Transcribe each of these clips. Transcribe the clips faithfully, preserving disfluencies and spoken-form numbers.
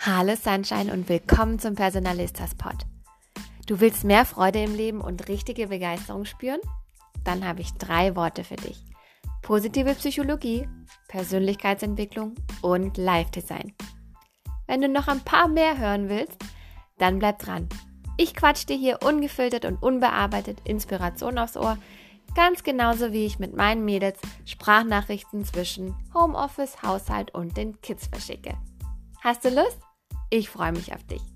Hallo Sunshine und willkommen zum Personalistas Pod. Du willst mehr Freude im Leben und richtige Begeisterung spüren? Dann habe ich drei Worte für dich. Positive Psychologie, Persönlichkeitsentwicklung und Live-Design. Wenn du noch ein paar mehr hören willst, dann bleib dran. Ich quatsch dir hier ungefiltert und unbearbeitet Inspiration aufs Ohr, ganz genauso wie ich mit meinen Mädels Sprachnachrichten zwischen Homeoffice, Haushalt und den Kids verschicke. Hast du Lust? Ich freue mich auf dich.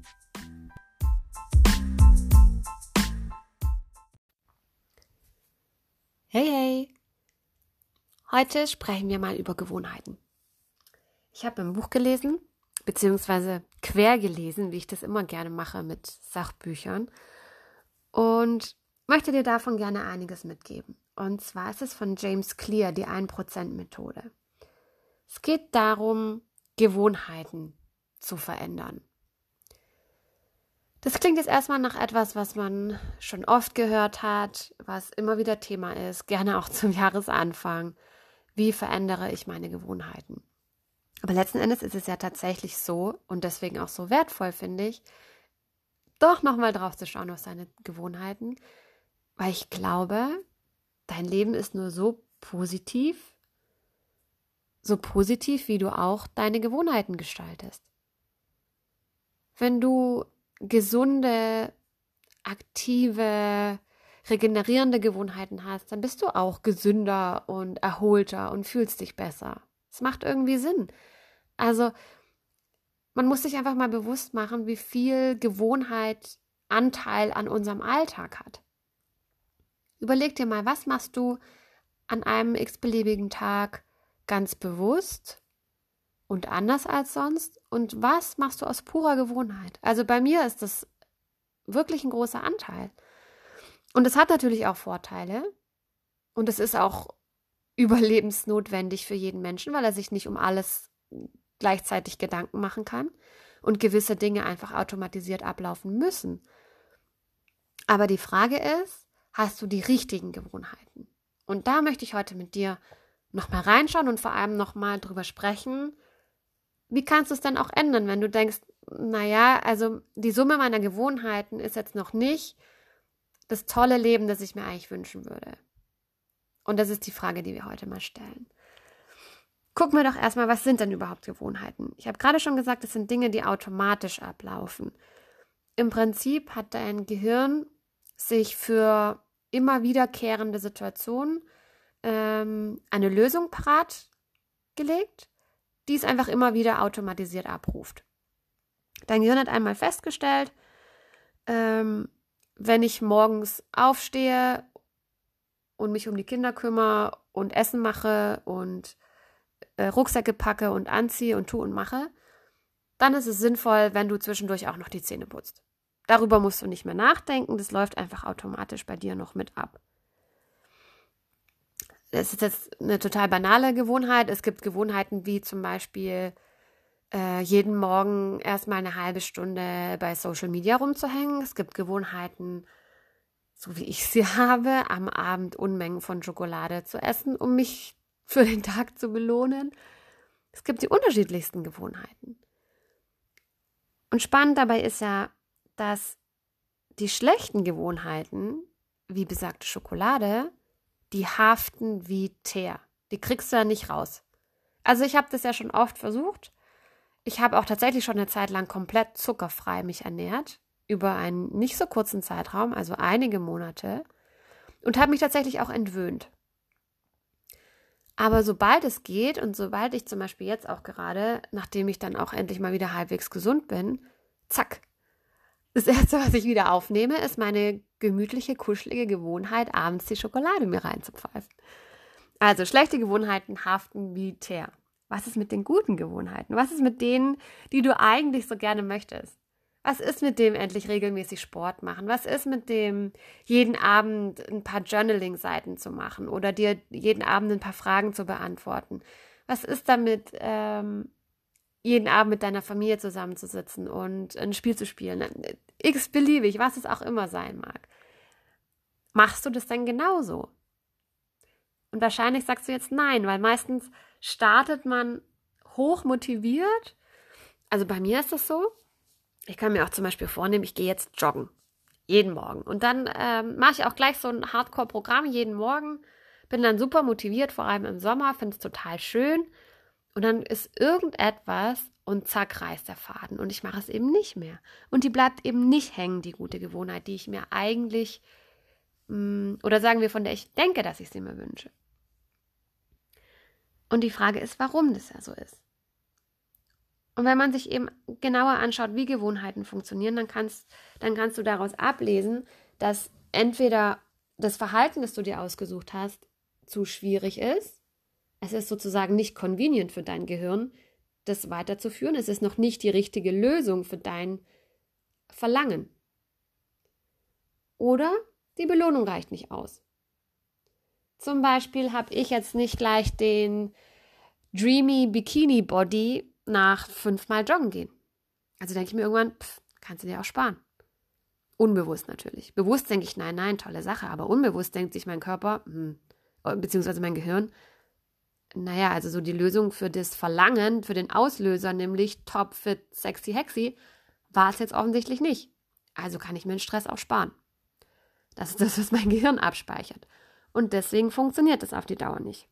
Hey, hey! Heute sprechen wir mal über Gewohnheiten. Ich habe ein Buch gelesen, beziehungsweise quer gelesen, wie ich das immer gerne mache mit Sachbüchern, und möchte dir davon gerne einiges mitgeben. Und zwar ist es von James Clear, die ein Prozent Methode. Es geht darum, Gewohnheiten zu verändern. Das klingt jetzt erstmal nach etwas, was man schon oft gehört hat, was immer wieder Thema ist, gerne auch zum Jahresanfang. Wie verändere ich meine Gewohnheiten? Aber letzten Endes ist es ja tatsächlich so und deswegen auch so wertvoll, finde ich, doch nochmal drauf zu schauen auf seine Gewohnheiten, weil ich glaube, dein Leben ist nur so positiv, so positiv, wie du auch deine Gewohnheiten gestaltest. Wenn du gesunde, aktive, regenerierende Gewohnheiten hast, dann bist du auch gesünder und erholter und fühlst dich besser. Es macht irgendwie Sinn. Also man muss sich einfach mal bewusst machen, wie viel Gewohnheit Anteil an unserem Alltag hat. Überleg dir mal, was machst du an einem x-beliebigen Tag ganz bewusst und anders als sonst? Und was machst du aus purer Gewohnheit? Also bei mir ist das wirklich ein großer Anteil. Und es hat natürlich auch Vorteile. Und es ist auch überlebensnotwendig für jeden Menschen, weil er sich nicht um alles gleichzeitig Gedanken machen kann und gewisse Dinge einfach automatisiert ablaufen müssen. Aber die Frage ist, hast du die richtigen Gewohnheiten? Und da möchte ich heute mit dir nochmal reinschauen und vor allem nochmal drüber sprechen, wie kannst du es denn auch ändern, wenn du denkst, naja, also die Summe meiner Gewohnheiten ist jetzt noch nicht das tolle Leben, das ich mir eigentlich wünschen würde. Und das ist die Frage, die wir heute mal stellen. Gucken wir doch erstmal, was sind denn überhaupt Gewohnheiten? Ich habe gerade schon gesagt, das sind Dinge, die automatisch ablaufen. Im Prinzip hat dein Gehirn sich für immer wiederkehrende Situationen ähm, eine Lösung parat gelegt, die es einfach immer wieder automatisiert abruft. Dein Gehirn hat einmal festgestellt, ähm, wenn ich morgens aufstehe und mich um die Kinder kümmere und Essen mache und äh, Rucksäcke packe und anziehe und tue und mache, dann ist es sinnvoll, wenn du zwischendurch auch noch die Zähne putzt. Darüber musst du nicht mehr nachdenken, das läuft einfach automatisch bei dir noch mit ab. Das ist jetzt eine total banale Gewohnheit. Es gibt Gewohnheiten wie zum Beispiel äh, jeden Morgen erstmal eine halbe Stunde bei Social Media rumzuhängen. Es gibt Gewohnheiten, so wie ich sie habe, am Abend Unmengen von Schokolade zu essen, um mich für den Tag zu belohnen. Es gibt die unterschiedlichsten Gewohnheiten. Und spannend dabei ist ja, dass die schlechten Gewohnheiten, wie besagte Schokolade, die haften wie Teer. Die kriegst du ja nicht raus. Also ich habe das ja schon oft versucht. Ich habe auch tatsächlich schon eine Zeit lang komplett zuckerfrei mich ernährt, über einen nicht so kurzen Zeitraum, also einige Monate, und habe mich tatsächlich auch entwöhnt. Aber sobald es geht und sobald ich zum Beispiel jetzt auch gerade, nachdem ich dann auch endlich mal wieder halbwegs gesund bin, zack, das Erste, was ich wieder aufnehme, ist meine gemütliche, kuschelige Gewohnheit, abends die Schokolade mir reinzupfeifen. Also schlechte Gewohnheiten haften wie Teer. Was ist mit den guten Gewohnheiten? Was ist mit denen, die du eigentlich so gerne möchtest? Was ist mit dem endlich regelmäßig Sport machen? Was ist mit dem jeden Abend ein paar Journaling-Seiten zu machen oder dir jeden Abend ein paar Fragen zu beantworten? Was ist damit, ähm, jeden Abend mit deiner Familie zusammenzusitzen und ein Spiel zu spielen? X-beliebig, was es auch immer sein mag. Machst du das denn genauso? Und wahrscheinlich sagst du jetzt nein, weil meistens startet man hoch motiviert Also bei mir ist das so, ich kann mir auch zum Beispiel vornehmen, ich gehe jetzt joggen. Jeden Morgen. Und dann ähm, mache ich auch gleich so ein Hardcore-Programm jeden Morgen. Bin dann super motiviert, vor allem im Sommer, finde es total schön. Und dann ist irgendetwas und zack, reißt der Faden. Und ich mache es eben nicht mehr. Und die bleibt eben nicht hängen, die gute Gewohnheit, die ich mir eigentlich, mh, oder sagen wir, von der ich denke, dass ich sie mir wünsche. Und die Frage ist, warum das ja so ist. Und wenn man sich eben genauer anschaut, wie Gewohnheiten funktionieren, dann kannst, dann kannst du daraus ablesen, dass entweder das Verhalten, das du dir ausgesucht hast, zu schwierig ist. Es ist sozusagen nicht convenient für dein Gehirn, das weiterzuführen. Es ist noch nicht die richtige Lösung für dein Verlangen. Oder die Belohnung reicht nicht aus. Zum Beispiel habe ich jetzt nicht gleich den Dreamy Bikini Body nach fünfmal joggen gehen. Also denke ich mir irgendwann, pff, kannst du dir auch sparen. Unbewusst natürlich. Bewusst denke ich, nein, nein, tolle Sache. Aber unbewusst denkt sich mein Körper, hm, beziehungsweise mein Gehirn, naja, also so die Lösung für das Verlangen, für den Auslöser, nämlich top, fit, sexy, hexy, war es jetzt offensichtlich nicht. Also kann ich mir den Stress auch sparen. Das ist das, was mein Gehirn abspeichert. Und deswegen funktioniert das auf die Dauer nicht.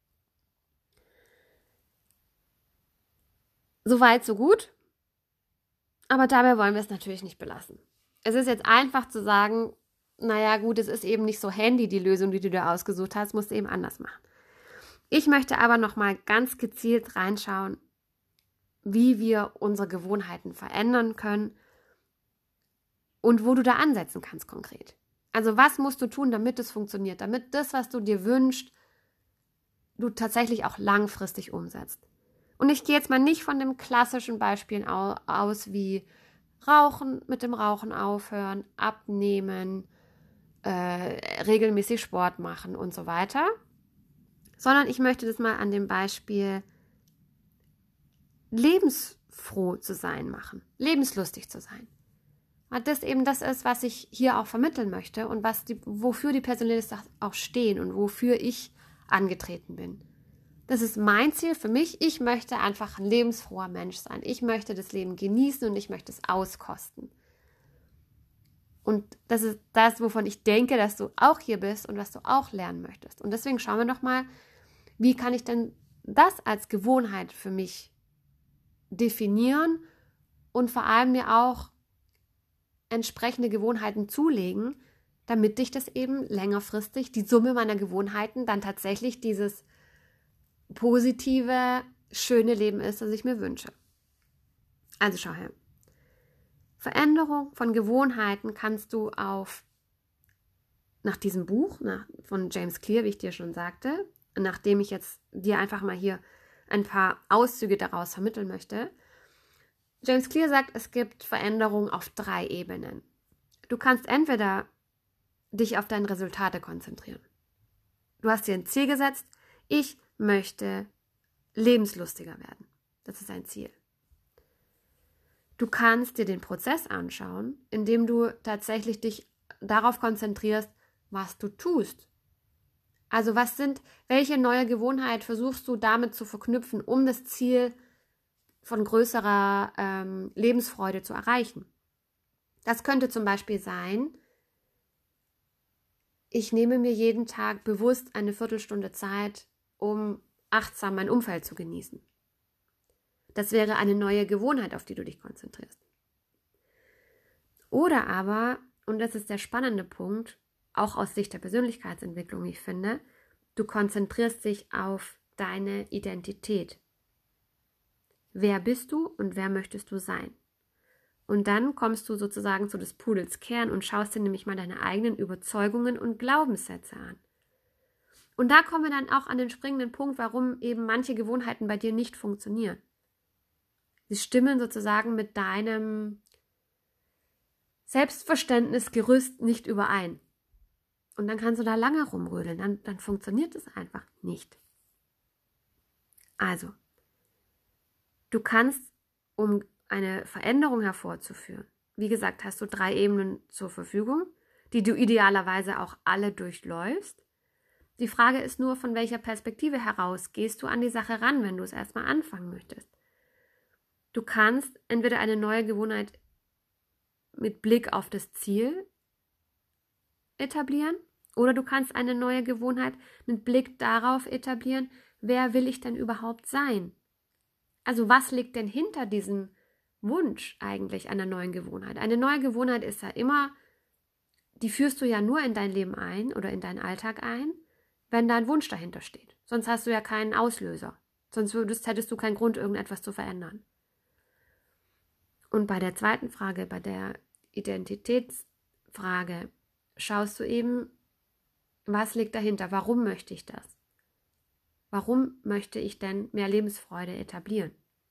Soweit, so gut. Aber dabei wollen wir es natürlich nicht belassen. Es ist jetzt einfach zu sagen, naja gut, es ist eben nicht so handy, die Lösung, die du dir ausgesucht hast, musst du eben anders machen. Ich möchte aber nochmal ganz gezielt reinschauen, wie wir unsere Gewohnheiten verändern können und wo du da ansetzen kannst konkret. Also was musst du tun, damit es funktioniert, damit das, was du dir wünschst, du tatsächlich auch langfristig umsetzt. Und ich gehe jetzt mal nicht von dem klassischen Beispiel aus wie Rauchen, mit dem Rauchen aufhören, abnehmen, äh, regelmäßig Sport machen und so weiter, sondern ich möchte das mal an dem Beispiel lebensfroh zu sein machen, lebenslustig zu sein. Weil das eben das ist, was ich hier auch vermitteln möchte und was die, wofür die Personalisten auch stehen und wofür ich angetreten bin. Das ist mein Ziel für mich. Ich möchte einfach ein lebensfroher Mensch sein. Ich möchte das Leben genießen und ich möchte es auskosten. Und das ist das, wovon ich denke, dass du auch hier bist und was du auch lernen möchtest. Und deswegen schauen wir doch mal, wie kann ich denn das als Gewohnheit für mich definieren und vor allem mir auch entsprechende Gewohnheiten zulegen, damit ich das eben längerfristig, die Summe meiner Gewohnheiten, dann tatsächlich dieses positive, schöne Leben ist, das ich mir wünsche. Also schau her. Veränderung von Gewohnheiten kannst du auf, nach diesem Buch nach, von James Clear, wie ich dir schon sagte, nachdem ich jetzt dir einfach mal hier ein paar Auszüge daraus vermitteln möchte. James Clear sagt, es gibt Veränderungen auf drei Ebenen. Du kannst entweder dich auf deine Resultate konzentrieren. Du hast dir ein Ziel gesetzt, ich möchte lebenslustiger werden. Das ist ein Ziel. Du kannst dir den Prozess anschauen, indem du tatsächlich dich darauf konzentrierst, was du tust. Also was sind, welche neue Gewohnheit versuchst du damit zu verknüpfen, um das Ziel von größerer ähm, Lebensfreude zu erreichen. Das könnte zum Beispiel sein, ich nehme mir jeden Tag bewusst eine Viertelstunde Zeit, um achtsam mein Umfeld zu genießen. Das wäre eine neue Gewohnheit, auf die du dich konzentrierst. Oder aber, und das ist der spannende Punkt, auch aus Sicht der Persönlichkeitsentwicklung, ich finde, du konzentrierst dich auf deine Identität. Wer bist du und wer möchtest du sein? Und dann kommst du sozusagen zu des Pudels Kern und schaust dir nämlich mal deine eigenen Überzeugungen und Glaubenssätze an. Und da kommen wir dann auch an den springenden Punkt, warum eben manche Gewohnheiten bei dir nicht funktionieren. Sie stimmen sozusagen mit deinem Selbstverständnisgerüst nicht überein. Und dann kannst du da lange rumrödeln, dann, dann funktioniert es einfach nicht. Also, du kannst, um eine Veränderung hervorzuführen, wie gesagt, hast du drei Ebenen zur Verfügung, die du idealerweise auch alle durchläufst. Die Frage ist nur, von welcher Perspektive heraus gehst du an die Sache ran, wenn du es erstmal anfangen möchtest. Du kannst entweder eine neue Gewohnheit mit Blick auf das Ziel etablieren oder du kannst eine neue Gewohnheit mit Blick darauf etablieren, wer will ich denn überhaupt sein? Also was liegt denn hinter diesem Wunsch eigentlich einer neuen Gewohnheit? Eine neue Gewohnheit ist ja immer, die führst du ja nur in dein Leben ein oder in deinen Alltag ein, wenn da ein Wunsch dahinter steht. Sonst hast du ja keinen Auslöser. Sonst würdest, hättest du keinen Grund, irgendetwas zu verändern. Und bei der zweiten Frage, bei der Identitätsfrage, schaust du eben, was liegt dahinter? Warum möchte ich das? Warum möchte ich denn mehr Lebensfreude etablieren?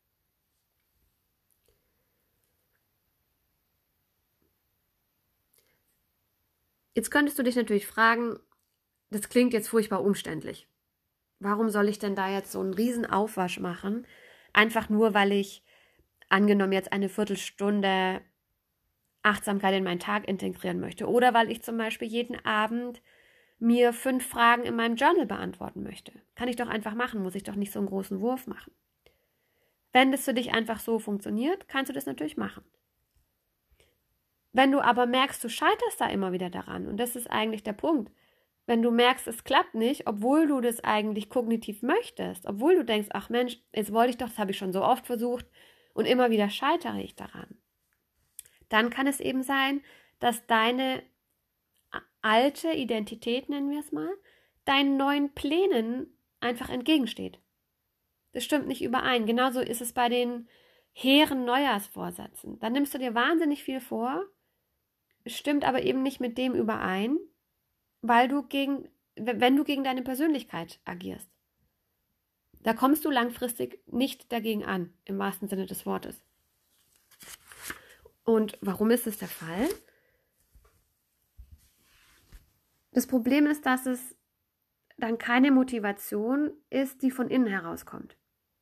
Jetzt könntest du dich natürlich fragen, das klingt jetzt furchtbar umständlich. Warum soll ich denn da jetzt so einen riesen Aufwasch machen? Einfach nur, weil ich, angenommen jetzt eine Viertelstunde Achtsamkeit in meinen Tag integrieren möchte. Oder weil ich zum Beispiel jeden Abend mir fünf Fragen in meinem Journal beantworten möchte. Kann ich doch einfach machen, muss ich doch nicht so einen großen Wurf machen. Wenn das für dich einfach so funktioniert, kannst du das natürlich machen. Wenn du aber merkst, du scheiterst da immer wieder daran, und das ist eigentlich der Punkt, wenn du merkst, es klappt nicht, obwohl du das eigentlich kognitiv möchtest, obwohl du denkst, ach Mensch, jetzt wollte ich doch, das habe ich schon so oft versucht und immer wieder scheitere ich daran, dann kann es eben sein, dass deine alte Identität, nennen wir es mal, deinen neuen Plänen einfach entgegensteht. Das stimmt nicht überein. Genauso ist es bei den hehren Neujahrsvorsätzen. Da nimmst du dir wahnsinnig viel vor, stimmt aber eben nicht mit dem überein, weil du gegen, wenn du gegen deine Persönlichkeit agierst. Da kommst du langfristig nicht dagegen an, im wahrsten Sinne des Wortes. Und warum ist es der Fall? Das Problem ist, dass es dann keine Motivation ist, die von innen herauskommt.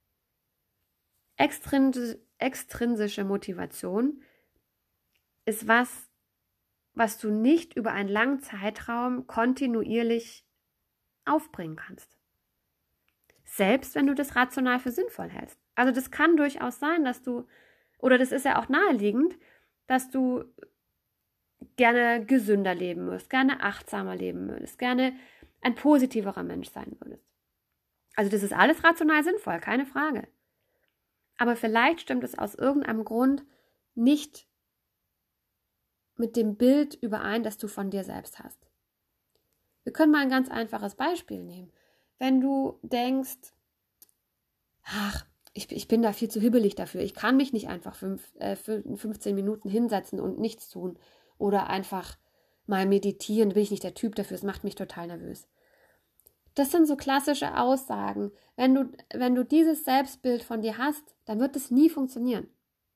Extrins- extrinsische Motivation ist was, was du nicht über einen langen Zeitraum kontinuierlich aufbringen kannst. Selbst wenn du das rational für sinnvoll hältst. Also das kann durchaus sein, dass du, oder das ist ja auch naheliegend, dass du gerne gesünder leben würdest, gerne achtsamer leben würdest, gerne ein positiverer Mensch sein würdest. Also das ist alles rational sinnvoll, keine Frage. Aber vielleicht stimmt es aus irgendeinem Grund nicht mit dem Bild überein, das du von dir selbst hast. Wir können mal ein ganz einfaches Beispiel nehmen. Wenn du denkst, ach, ich, ich bin da viel zu hibbelig dafür, ich kann mich nicht einfach fünf, äh, fünfzehn Minuten hinsetzen und nichts tun oder einfach mal meditieren, da bin ich nicht der Typ dafür, es macht mich total nervös. Das sind so klassische Aussagen. Wenn du, wenn du dieses Selbstbild von dir hast, dann wird es nie funktionieren.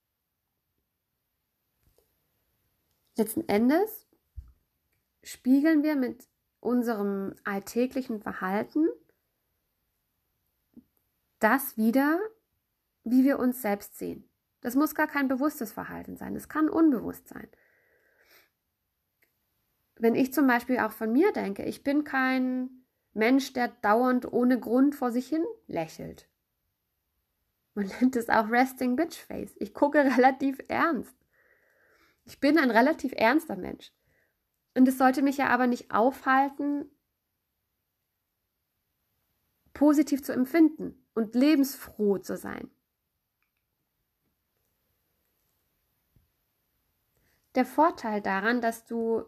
Letzten Endes spiegeln wir mit unserem alltäglichen Verhalten das wider, wie wir uns selbst sehen. Das muss gar kein bewusstes Verhalten sein, das kann unbewusst sein. Wenn ich zum Beispiel auch von mir denke, ich bin kein Mensch, der dauernd ohne Grund vor sich hin lächelt. Man nennt es auch Resting Bitch Face. Ich gucke relativ ernst. Ich bin ein relativ ernster Mensch. Und es sollte mich ja aber nicht aufhalten, positiv zu empfinden und lebensfroh zu sein. Der Vorteil daran, dass du,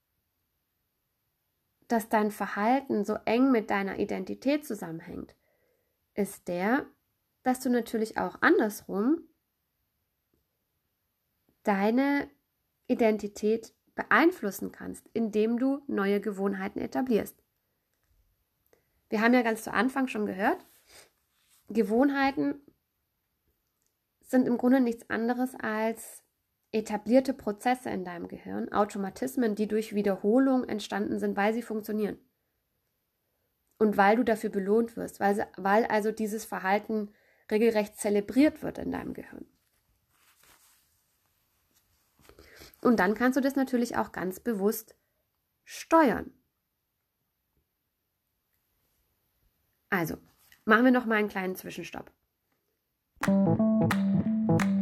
dass dein Verhalten so eng mit deiner Identität zusammenhängt, ist der, dass du natürlich auch andersrum deine Identität beeinflussen kannst, indem du neue Gewohnheiten etablierst. Wir haben ja ganz zu Anfang schon gehört, Gewohnheiten sind im Grunde nichts anderes als etablierte Prozesse in deinem Gehirn, Automatismen, die durch Wiederholung entstanden sind, weil sie funktionieren. Und weil du dafür belohnt wirst, weil, sie, weil also dieses Verhalten regelrecht zelebriert wird in deinem Gehirn. Und dann kannst du das natürlich auch ganz bewusst steuern. Also, machen wir noch mal einen kleinen Zwischenstopp.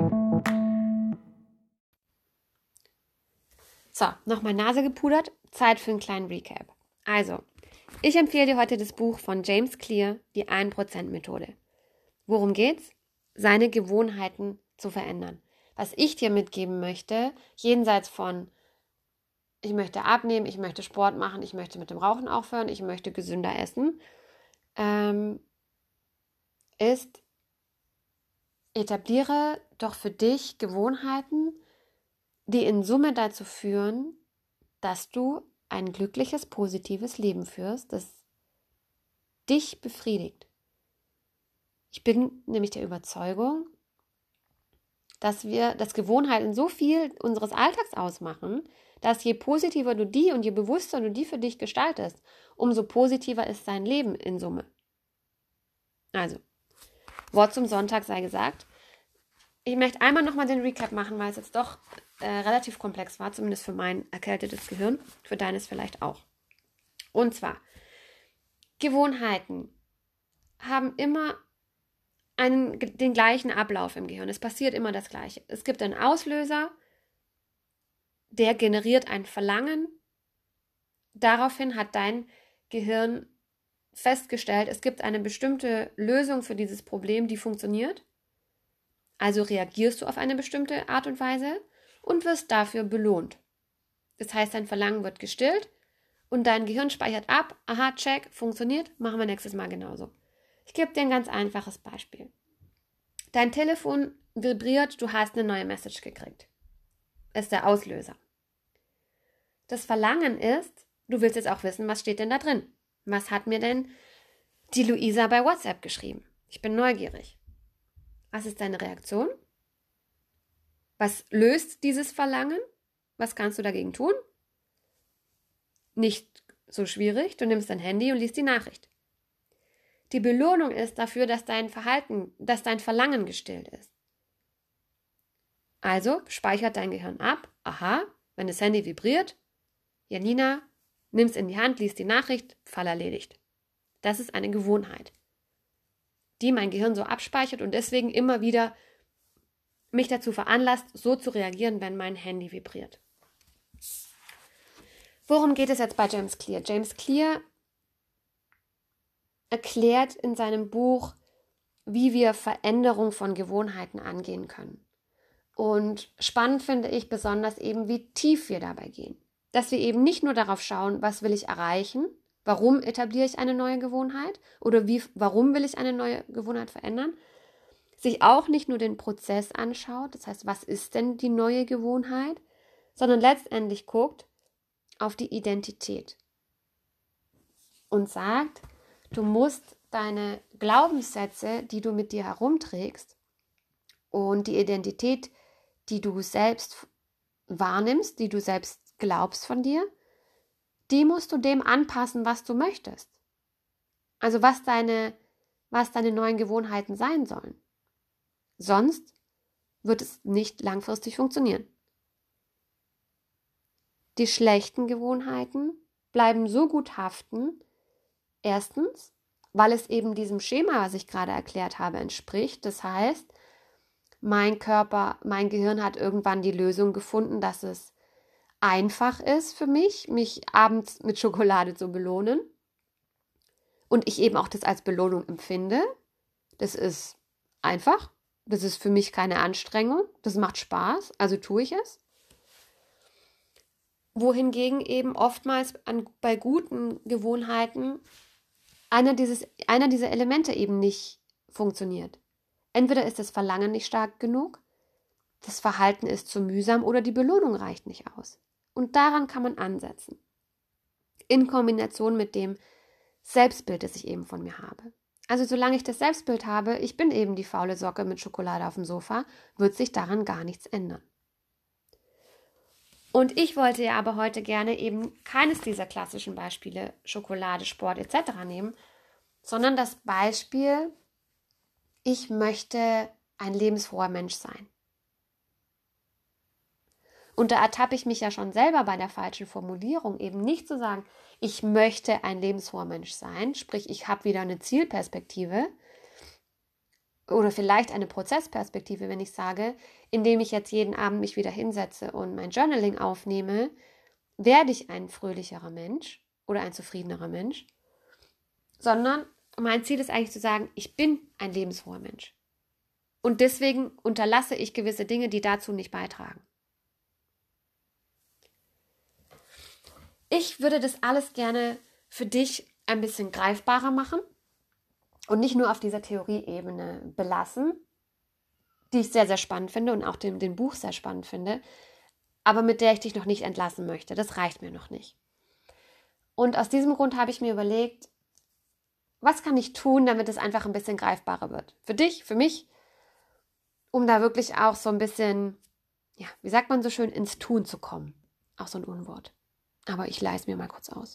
So, nochmal Nase gepudert, Zeit für einen kleinen Recap. Also, ich empfehle dir heute das Buch von James Clear, die ein Prozent Methode. Worum geht's? Seine Gewohnheiten zu verändern. Was ich dir mitgeben möchte, jenseits von ich möchte abnehmen, ich möchte Sport machen, ich möchte mit dem Rauchen aufhören, ich möchte gesünder essen, ähm, ist, etabliere doch für dich Gewohnheiten, die in Summe dazu führen, dass du ein glückliches, positives Leben führst, das dich befriedigt. Ich bin nämlich der Überzeugung, dass wir, dass Gewohnheiten so viel unseres Alltags ausmachen, dass je positiver du die und je bewusster du die für dich gestaltest, umso positiver ist dein Leben in Summe. Also, Wort zum Sonntag sei gesagt. Ich möchte einmal nochmal den Recap machen, weil es jetzt doch äh, relativ komplex war, zumindest für mein erkältetes Gehirn, für deines vielleicht auch. Und zwar, Gewohnheiten haben immer einen, den gleichen Ablauf im Gehirn. Es passiert immer das Gleiche. Es gibt einen Auslöser, der generiert ein Verlangen. Daraufhin hat dein Gehirn festgestellt, es gibt eine bestimmte Lösung für dieses Problem, die funktioniert. Also reagierst du auf eine bestimmte Art und Weise und wirst dafür belohnt. Das heißt, dein Verlangen wird gestillt und dein Gehirn speichert ab, aha, check, funktioniert, machen wir nächstes Mal genauso. Ich gebe dir ein ganz einfaches Beispiel. Dein Telefon vibriert, du hast eine neue Message gekriegt. Das ist der Auslöser. Das Verlangen ist, du willst jetzt auch wissen, was steht denn da drin? Was hat mir denn die Luisa bei WhatsApp geschrieben? Ich bin neugierig. Was ist deine Reaktion? Was löst dieses Verlangen? Was kannst du dagegen tun? Nicht so schwierig, du nimmst dein Handy und liest die Nachricht. Die Belohnung ist dafür, dass dein Verhalten, dass dein Verlangen gestillt ist. Also speichert dein Gehirn ab, aha, wenn das Handy vibriert, Janina, nimm's in die Hand, liest die Nachricht, Fall erledigt. Das ist eine Gewohnheit, die mein Gehirn so abspeichert und deswegen immer wieder mich dazu veranlasst, so zu reagieren, wenn mein Handy vibriert. Worum geht es jetzt bei James Clear? James Clear erklärt in seinem Buch, wie wir Veränderung von Gewohnheiten angehen können. Und spannend finde ich besonders eben, wie tief wir dabei gehen. Dass wir eben nicht nur darauf schauen, was will ich erreichen, warum etabliere ich eine neue Gewohnheit oder wie, warum will ich eine neue Gewohnheit verändern, sich auch nicht nur den Prozess anschaut, das heißt, was ist denn die neue Gewohnheit, sondern letztendlich guckt auf die Identität und sagt, du musst deine Glaubenssätze, die du mit dir herumträgst und die Identität, die du selbst wahrnimmst, die du selbst glaubst von dir, die musst du dem anpassen, was du möchtest. Also was deine, was deine neuen Gewohnheiten sein sollen. Sonst wird es nicht langfristig funktionieren. Die schlechten Gewohnheiten bleiben so gut haften, erstens, weil es eben diesem Schema, was ich gerade erklärt habe, entspricht. Das heißt, mein Körper, mein Gehirn hat irgendwann die Lösung gefunden, dass es einfach ist für mich, mich abends mit Schokolade zu belohnen. Und ich eben auch das als Belohnung empfinde. Das ist einfach. Das ist für mich keine Anstrengung. Das macht Spaß, also tue ich es. Wohingegen eben oftmals an, bei guten Gewohnheiten einer, dieses, einer dieser Elemente eben nicht funktioniert. Entweder ist das Verlangen nicht stark genug, das Verhalten ist zu mühsam oder die Belohnung reicht nicht aus. Und daran kann man ansetzen. In Kombination mit dem Selbstbild, das ich eben von mir habe. Also solange ich das Selbstbild habe, ich bin eben die faule Socke mit Schokolade auf dem Sofa, wird sich daran gar nichts ändern. Und ich wollte ja aber heute gerne eben keines dieser klassischen Beispiele, Schokolade, Sport et cetera nehmen, sondern das Beispiel, ich möchte ein lebensfroher Mensch sein. Und da ertappe ich mich ja schon selber bei der falschen Formulierung, eben nicht zu sagen, ich möchte ein lebensfroher Mensch sein, sprich ich habe wieder eine Zielperspektive oder vielleicht eine Prozessperspektive, wenn ich sage, indem ich jetzt jeden Abend mich wieder hinsetze und mein Journaling aufnehme, werde ich ein fröhlicherer Mensch oder ein zufriedenerer Mensch, sondern mein Ziel ist eigentlich zu sagen, ich bin ein lebensfroher Mensch. Und deswegen unterlasse ich gewisse Dinge, die dazu nicht beitragen. Ich würde das alles gerne für dich ein bisschen greifbarer machen und nicht nur auf dieser Theorieebene belassen, die ich sehr, sehr spannend finde und auch den, den Buch sehr spannend finde, aber mit der ich dich noch nicht entlassen möchte. Das reicht mir noch nicht. Und aus diesem Grund habe ich mir überlegt, was kann ich tun, damit es einfach ein bisschen greifbarer wird? Für dich, für mich, um da wirklich auch so ein bisschen, ja, wie sagt man so schön, ins Tun zu kommen. Auch so ein Unwort. Aber ich leise mir mal kurz aus.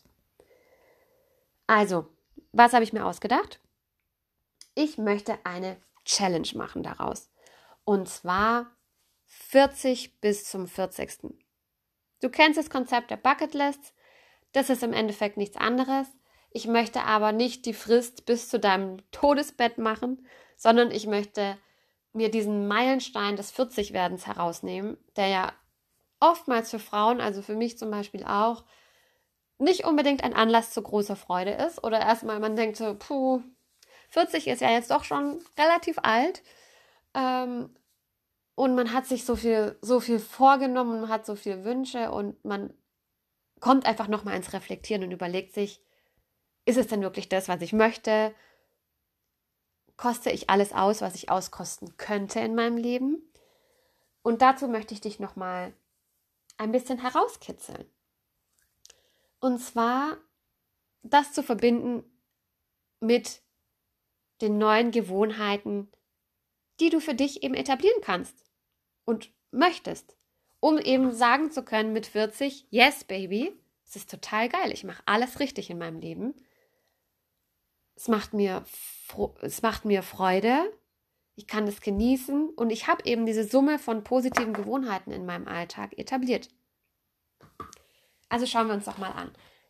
Also, was habe ich mir ausgedacht? Ich möchte eine Challenge machen daraus. Und zwar vierzig bis zum vierzigsten Du kennst das Konzept der Bucketlists. Das ist im Endeffekt nichts anderes. Ich möchte aber nicht die Frist bis zu deinem Todesbett machen, sondern ich möchte mir diesen Meilenstein des vierzig-Werdens herausnehmen, der ja oftmals für Frauen, also für mich zum Beispiel auch, nicht unbedingt ein Anlass zu großer Freude ist. Oder erstmal man denkt so, puh, vierzig ist ja jetzt doch schon relativ alt. Ähm, und man hat sich so viel, so viel vorgenommen, man hat so viele Wünsche und man kommt einfach nochmal ins Reflektieren und überlegt sich, ist es denn wirklich das, was ich möchte? Koste ich alles aus, was ich auskosten könnte in meinem Leben? Und dazu möchte ich dich nochmal ein bisschen herauskitzeln. Und zwar das zu verbinden mit den neuen Gewohnheiten, die du für dich eben etablieren kannst und möchtest, um eben sagen zu können mit vierzig, yes baby, es ist total geil, ich mache alles richtig in meinem Leben. Es macht mir, es macht mir Freude, ich kann das genießen und ich habe eben diese Summe von positiven Gewohnheiten in meinem Alltag etabliert. Also schauen wir uns doch mal an.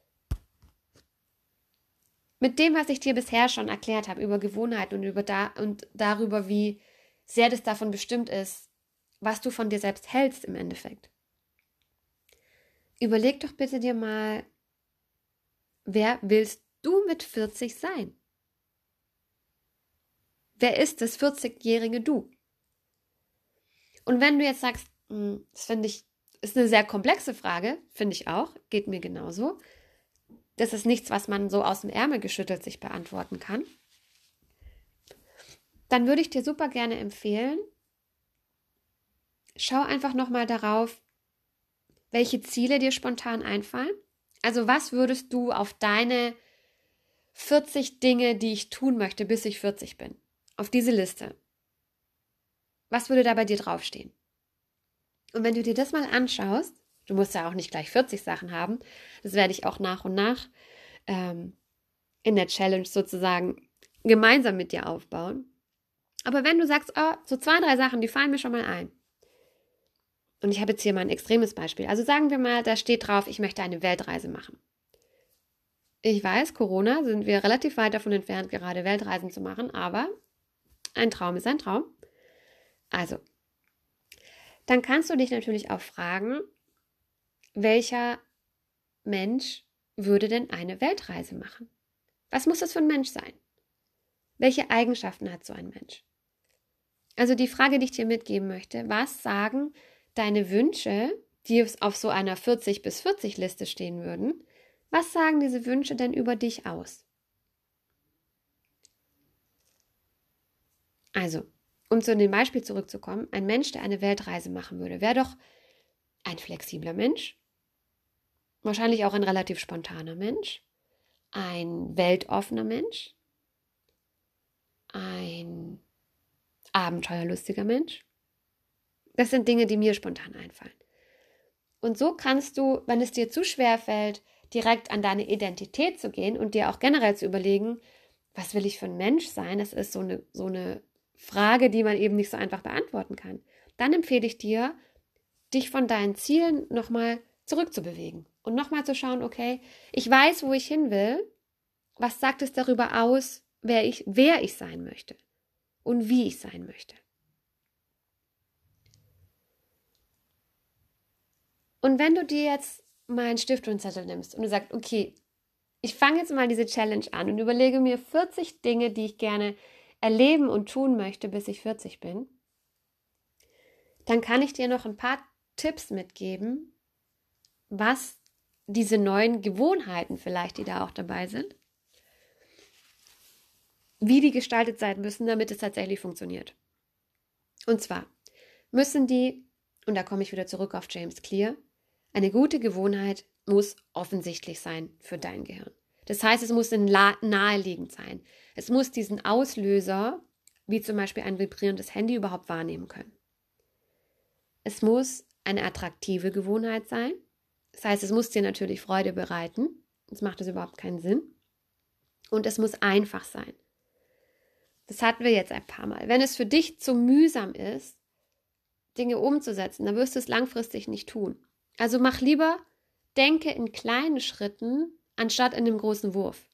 Mit dem, was ich dir bisher schon erklärt habe über Gewohnheiten und, über da, und darüber, wie sehr das davon bestimmt ist, was du von dir selbst hältst im Endeffekt. Überleg doch bitte dir mal, wer willst du mit vierzig sein? Wer ist das vierzigjährige Du? Und wenn du jetzt sagst, das finde ich, ist eine sehr komplexe Frage, finde ich auch, geht mir genauso. Das ist nichts, was man so aus dem Ärmel geschüttelt sich beantworten kann. Dann würde ich dir super gerne empfehlen, schau einfach nochmal darauf, welche Ziele dir spontan einfallen. Also was würdest du auf deine vierzig Dinge, die ich tun möchte, bis ich vierzig bin, auf diese Liste, was würde da bei dir draufstehen? Und wenn du dir das mal anschaust, du musst ja auch nicht gleich vierzig Sachen haben, das werde ich auch nach und nach ähm, in der Challenge sozusagen gemeinsam mit dir aufbauen. Aber wenn du sagst, oh, so zwei, drei Sachen, die fallen mir schon mal ein. Und ich habe jetzt hier mal ein extremes Beispiel. Also sagen wir mal, da steht drauf, ich möchte eine Weltreise machen. Ich weiß, Corona sind wir relativ weit davon entfernt, gerade Weltreisen zu machen, aber ein Traum ist ein Traum. Also, dann kannst du dich natürlich auch fragen, welcher Mensch würde denn eine Weltreise machen? Was muss das für ein Mensch sein? Welche Eigenschaften hat so ein Mensch? Also die Frage, die ich dir mitgeben möchte, was sagen deine Wünsche, die auf so einer vierzig bis vierzig Liste stehen würden, was sagen diese Wünsche denn über dich aus? Also, um zu dem Beispiel zurückzukommen, ein Mensch, der eine Weltreise machen würde, wäre doch ein flexibler Mensch, wahrscheinlich auch ein relativ spontaner Mensch, ein weltoffener Mensch, ein abenteuerlustiger Mensch. Das sind Dinge, die mir spontan einfallen. Und so kannst du, wenn es dir zu schwer fällt, direkt an deine Identität zu gehen und dir auch generell zu überlegen, was will ich für ein Mensch sein? Das ist so eine, so eine Frage, die man eben nicht so einfach beantworten kann. Dann empfehle ich dir, dich von deinen Zielen nochmal zurückzubewegen und nochmal zu schauen, okay, ich weiß, wo ich hin will. Was sagt es darüber aus, wer ich, wer ich sein möchte und wie ich sein möchte? Und wenn du dir jetzt mal einen Stift und einen Zettel nimmst und du sagst, okay, ich fange jetzt mal diese Challenge an und überlege mir vierzig Dinge, die ich gerne erleben und tun möchte, bis ich vierzig bin, dann kann ich dir noch ein paar Tipps mitgeben, was diese neuen Gewohnheiten vielleicht, die da auch dabei sind, wie die gestaltet sein müssen, damit es tatsächlich funktioniert. Und zwar müssen die, und da komme ich wieder zurück auf James Clear, eine gute Gewohnheit muss offensichtlich sein für dein Gehirn. Das heißt, es muss naheliegend sein. Es muss diesen Auslöser, wie zum Beispiel ein vibrierendes Handy, überhaupt wahrnehmen können. Es muss eine attraktive Gewohnheit sein. Das heißt, es muss dir natürlich Freude bereiten. Sonst macht das überhaupt keinen Sinn. Und es muss einfach sein. Das hatten wir jetzt ein paar Mal. Wenn es für dich zu mühsam ist, Dinge umzusetzen, dann wirst du es langfristig nicht tun. Also mach lieber, denke in kleinen Schritten, anstatt in einem großen Wurf.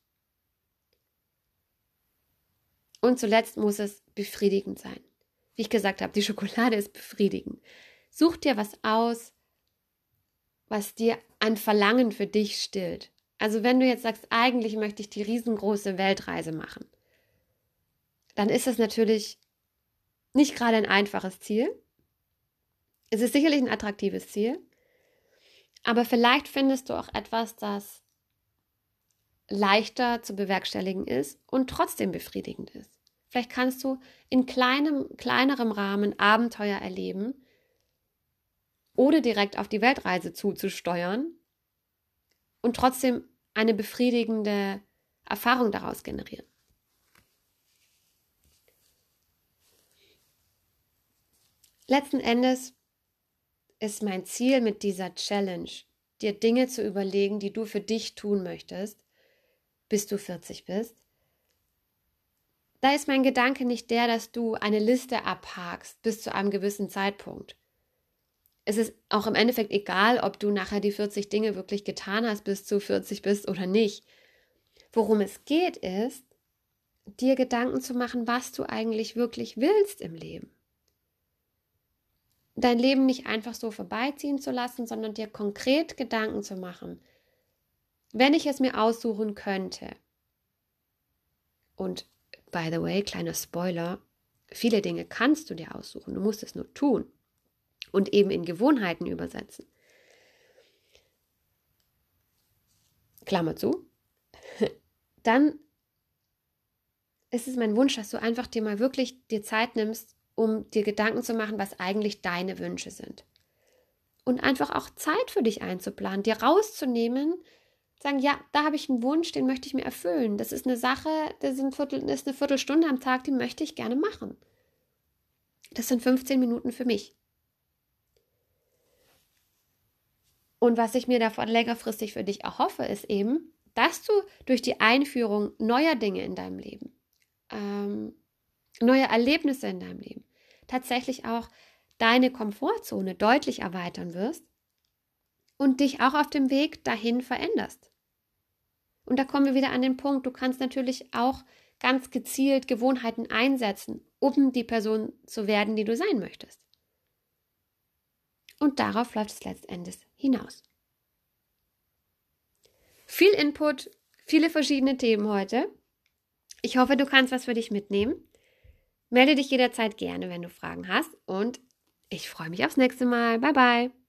Und zuletzt muss es befriedigend sein. Wie ich gesagt habe, die Schokolade ist befriedigend. Such dir was aus, was dir ein Verlangen für dich stillt. Also wenn du jetzt sagst, eigentlich möchte ich die riesengroße Weltreise machen, dann ist das natürlich nicht gerade ein einfaches Ziel. Es ist sicherlich ein attraktives Ziel, aber vielleicht findest du auch etwas, das leichter zu bewerkstelligen ist und trotzdem befriedigend ist. Vielleicht kannst du in kleinem, kleinerem Rahmen Abenteuer erleben, ohne direkt auf die Weltreise zuzusteuern und trotzdem eine befriedigende Erfahrung daraus generieren. Letzten Endes ist mein Ziel mit dieser Challenge, dir Dinge zu überlegen, die du für dich tun möchtest, bis du vierzig bist. Da ist mein Gedanke nicht der, dass du eine Liste abhakst bis zu einem gewissen Zeitpunkt. Es ist auch im Endeffekt egal, ob du nachher die vierzig Dinge wirklich getan hast, bis du vierzig bist oder nicht. Worum es geht, ist, dir Gedanken zu machen, was du eigentlich wirklich willst im Leben. Dein Leben nicht einfach so vorbeiziehen zu lassen, sondern dir konkret Gedanken zu machen. Wenn ich es mir aussuchen könnte, und by the way, kleiner Spoiler, viele Dinge kannst du dir aussuchen, du musst es nur tun und eben in Gewohnheiten übersetzen. Klammer zu. Dann ist es mein Wunsch, dass du einfach dir mal wirklich dir Zeit nimmst, um dir Gedanken zu machen, was eigentlich deine Wünsche sind. Und einfach auch Zeit für dich einzuplanen, dir rauszunehmen, sagen, ja, da habe ich einen Wunsch, den möchte ich mir erfüllen. Das ist eine Sache, das ist, ein Viertel, das ist eine Viertelstunde am Tag, die möchte ich gerne machen. Das sind fünfzehn Minuten für mich. Und was ich mir davon längerfristig für dich erhoffe, ist eben, dass du durch die Einführung neuer Dinge in deinem Leben, ähm, neue Erlebnisse in deinem Leben, tatsächlich auch deine Komfortzone deutlich erweitern wirst und dich auch auf dem Weg dahin veränderst. Und da kommen wir wieder an den Punkt, du kannst natürlich auch ganz gezielt Gewohnheiten einsetzen, um die Person zu werden, die du sein möchtest. Und darauf läuft es letztendlich hinaus. Viel Input, viele verschiedene Themen heute. Ich hoffe, du kannst was für dich mitnehmen. Melde dich jederzeit gerne, wenn du Fragen hast und ich freue mich aufs nächste Mal. Bye, bye.